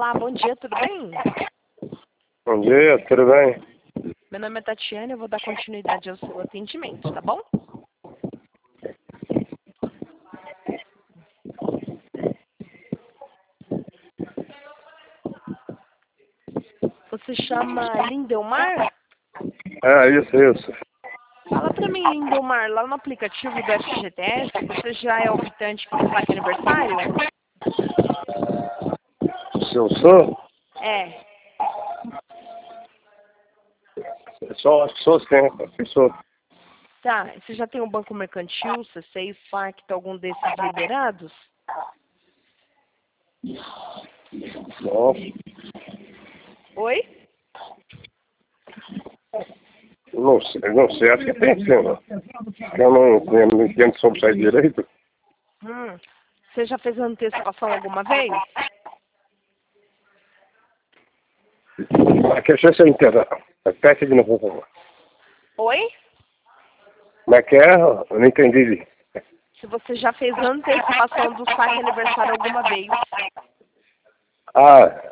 Olá, bom dia, tudo bem? Bom dia, tudo bem? Meu nome é Tatiana e eu vou dar continuidade ao seu atendimento, tá bom? Você chama Lindelmar? Isso. Fala pra mim, Lindelmar, lá no aplicativo do FGTS, você já é optante para o saque aniversário? Se eu sou? É. Acho que sou sim, professor. Tá, você já tem um banco mercantil, C6, Pacto, algum desses liberados? Não, Oi? não sei, acho que tem sim, né? Eu não entendo sobre isso aí direito. Você já fez antecipação alguma vez? Mas que você entenda. Repete de novo, por favor. Oi? Como é que é? Eu não entendi. Se você já fez antecipação do saque aniversário alguma vez? Ah,